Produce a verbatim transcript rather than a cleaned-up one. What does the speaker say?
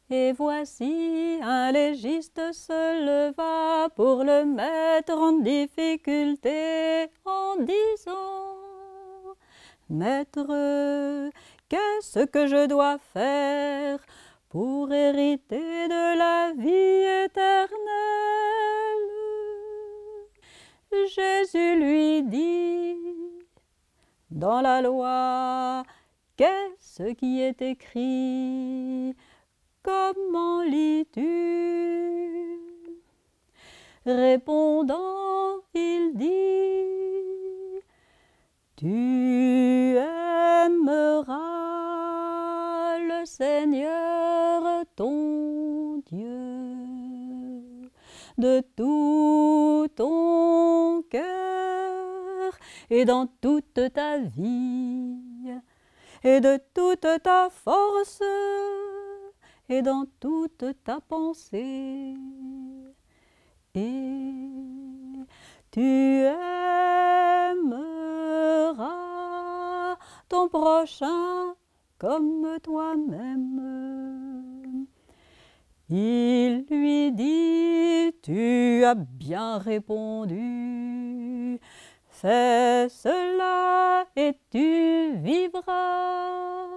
Et voici un légiste se leva pour le mettre en difficulté en disant: Maître, qu'est-ce que je dois faire pour hériter de la vie éternelle? Jésus lui dit: Dans la loi, qu'est-ce qui est écrit? Comment lis-tu? Répondant, il dit: Tu aimeras le Seigneur ton Dieu de tout ton cœur et dans toute ta vie et de toute ta force et dans toute ta pensée. Et tu aimeras ton prochain comme toi-même. Il lui dit: Tu as bien répondu, fais cela et tu vivras.